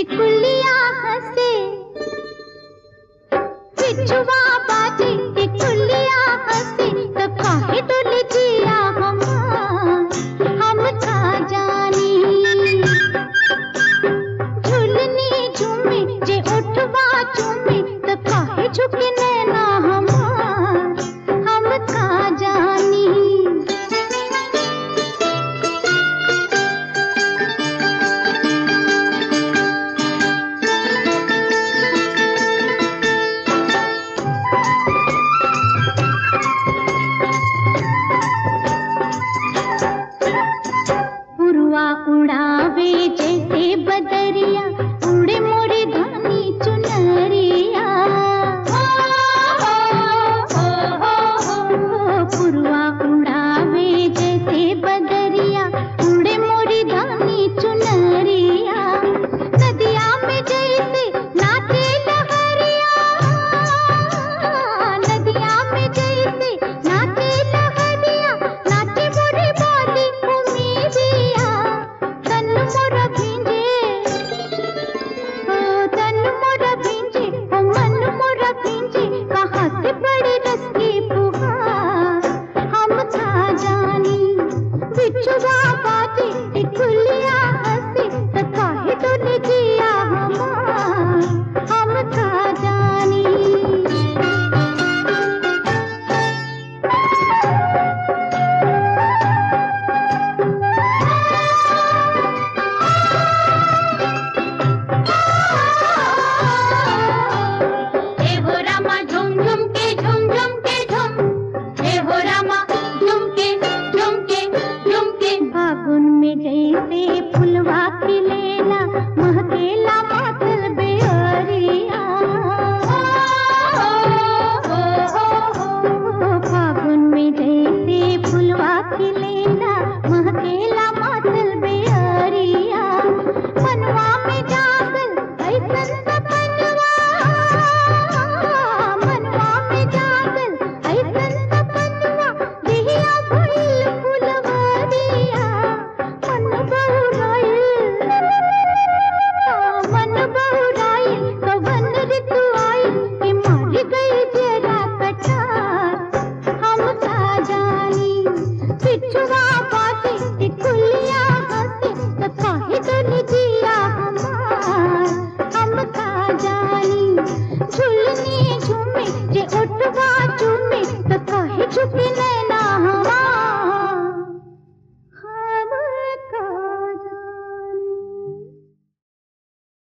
टिकुलिया हंसे बिछुआ बाजे टिकुलिया हंसे तो काहे डोल जिया हम का जानी झुलनी झूमे जे उठवा झूमे तो काहे झुके नैना हम का जानी उड़ावे जैसे बदरिया उड़े मोरे धानी चुनरिया पुरवा उड़ावे जैसे बदरिया उड़े मोरे धानी चुनरिया नदिया में जैसे नाचे लहरिया नदिया में जैसे नाचे लहरिया नाचे मोरे बाली उम्मीदिया तन मोरा भींजे ओ मन मोरा भींजे कहाँ से पड़े रस की फुहार हम का जानी बिछुआ बाजे टिकुलिया हंसे तो काहे डोल जिया हम का जानी फागुन में जैसे फुलवा खिलेला महकेला मातल बेअरिया फागुन में जैसे फुलवा खिलेला महकेला मातल बेअरिया मनवा में जागल ऐसन सपनवा मनवा में जागल ऐसन सपनवा दिहिया भइल फुलवरिया मन बहुराइल कवन ऋतु आइल कि मार गई जरा कटार हम का जानी बिछुआ बाजे टिकुलिया हंसे तो काहे डोल जिया हम का जानी झुलनी झूमे जे उठवा झूमे तो काहे झुके